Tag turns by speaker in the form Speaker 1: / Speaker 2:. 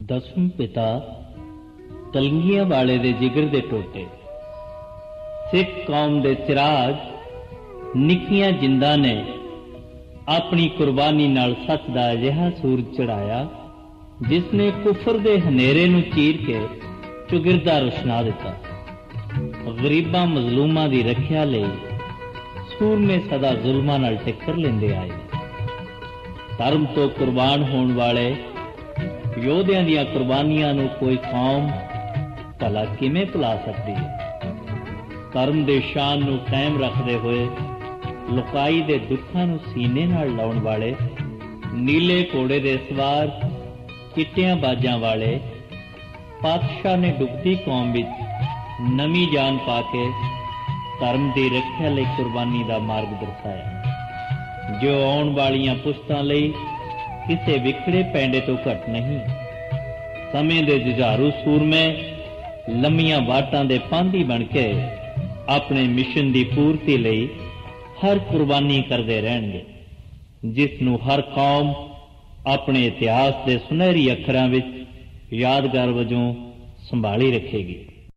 Speaker 1: ਦਸਮ ਪਿਤਾ ਕਲੰਗੀਆਂ ਵਾਲੇ ਦੇ ਜਿਗਰ ਦੇ ਟੋਟੇ। ਸਿੱਖ ਕੌਮ ਦੇ ਚਿਰਾਗ ਨਿੱਕੀਆਂ ਜਿੰਦਾਂ ਨੇ ਆਪਣੀ ਕੁਰਬਾਨੀ ਨਾਲ ਸੱਚ ਦਾ ਅਜਿਹਾ ਸੂਰਜ ਚੜਾਇਆ ਜਿਸ ਨੇ ਕੁਫਰ ਦੇ ਹਨੇਰੇ ਨੂੰ ਚੀਰ ਕੇ ਚੁਗਿਰਦਾ ਰੁਸ਼ਨਾ ਦਿੱਤਾ। ਗਰੀਬਾਂ ਮਜ਼ਲੂਮਾਂ ਦੀ ਰੱਖਿਆ ਲਈ ਸੂਰਮੇ ਸਦਾ ਜ਼ੁਲਮਾਂ ਨਾਲ ਟੱਕਰ ਲੈਂਦੇ ਆਏ। ਧਰਮ ਤੋਂ ਕੁਰਬਾਨ ਹੋਣ ਵਾਲੇ ਯੋਧਿਆਂ ਦੀਆਂ ਕੁਰਬਾਨੀਆਂ ਨੂੰ ਕੋਈ ਕੌਮ ਭਲਾ ਕਿਵੇਂ ਭੁਲਾ ਸਕਦੀ ਹੈ? ਧਰਮ ਦੇ ਸ਼ਾਨ ਨੂੰ ਕਾਇਮ ਰੱਖਦੇ ਹੋਏ ਲੁਕਾਈ ਦੇ ਦੁੱਖਾਂ ਨੂੰ ਸੀਨੇ ਨਾਲ ਲਾਉਣ ਵਾਲੇ ਨੀਲੇ ਘੋੜੇ ਦੇ ਸਵਾਰ ਚਿੱਟਿਆਂ ਬਾਜਾਂ ਵਾਲੇ ਪਾਤਸ਼ਾਹ ਨੇ ਡੁੱਬਦੀ ਕੌਮ ਵਿੱਚ ਨਵੀਂ ਜਾਨ ਪਾ ਕੇ ਧਰਮ ਦੀ ਰੱਖਿਆ ਲਈ ਕੁਰਬਾਨੀ ਦਾ ਮਾਰਗ ਦਰਸਾਇਆ, ਜੋ ਆਉਣ ਵਾਲੀਆਂ ਪੁਸ਼ਤਾਂ ਲਈ ਕਿਸੇ ਵਿਖੜੇ ਪੈਂਡੇ ਤੋਂ ਘੱਟ ਨਹੀਂ। ਸਮੇਂ ਦੇ ਜੁਝਾਰੂ ਸੂਰਮੇ ਲੰਮੀਆਂ ਵਾਟਾਂ ਦੇ ਪਾਂਧੀ ਬਣ ਕੇ ਆਪਣੇ ਮਿਸ਼ਨ ਦੀ ਪੂਰਤੀ ਲਈ ਹਰ ਕੁਰਬਾਨੀ ਕਰਦੇ ਰਹਿਣਗੇ, ਜਿਸ ਨੂੰ ਹਰ ਕੌਮ ਆਪਣੇ ਇਤਿਹਾਸ ਦੇ ਸੁਨਹਿਰੀ ਅੱਖਰਾਂ ਵਿੱਚ ਯਾਦਗਾਰ ਵਜੋਂ ਸੰਭਾਲੀ ਰੱਖੇਗੀ।